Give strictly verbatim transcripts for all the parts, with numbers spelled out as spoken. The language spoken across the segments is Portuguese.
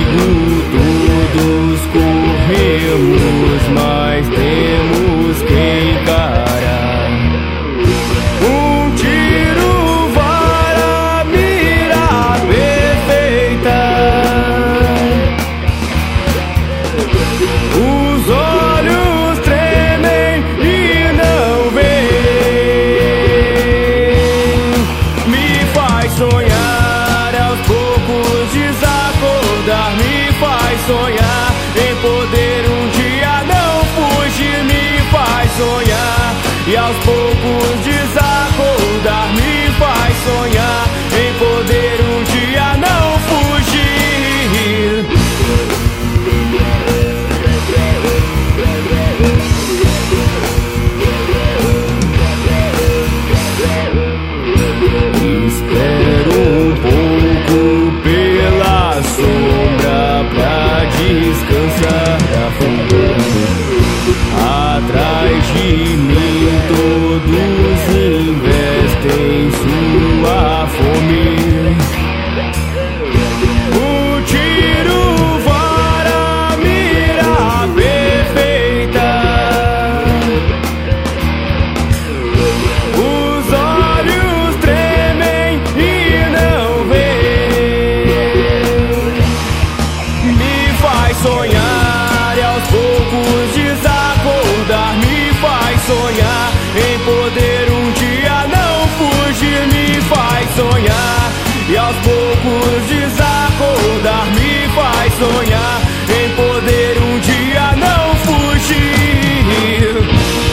todos corremos, mas temos que encarar. Um tiro, vara, mira perfeita. Os olhos tremem e não veem. Me faz sonhar, aos poucos desacordar. Me faz sonhar em poder um dia não fugir. Me faz sonhar e aos poucos desacordar. Me faz sonhar em poder um dia não fugir. Espero um pouco pela sombra pra descansar a fundo. Atrás de mim todos investem sua fome. O tiro, vara, mira perfeita. Os olhos tremem e não veem. Me faz sonhar e aos poucos desacordar. Me faz sonhar em poder um dia não fugir. Me faz sonhar e aos poucos desacordar. Me faz sonhar em poder um dia não fugir.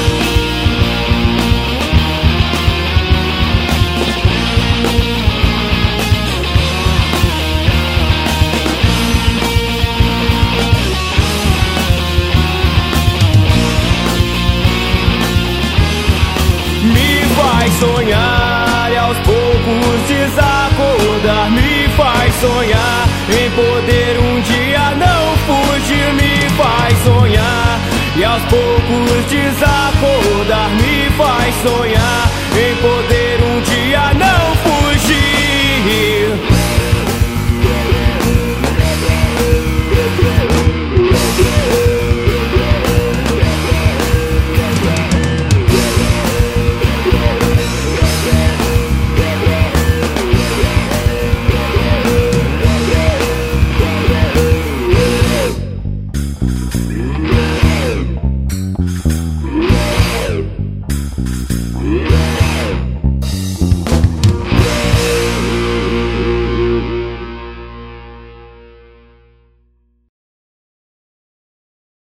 Me faz sonhar e aos poucos desacordar. Me faz sonhar em poder um dia não fugir. Me faz sonhar e aos poucos desacordar. Me faz sonhar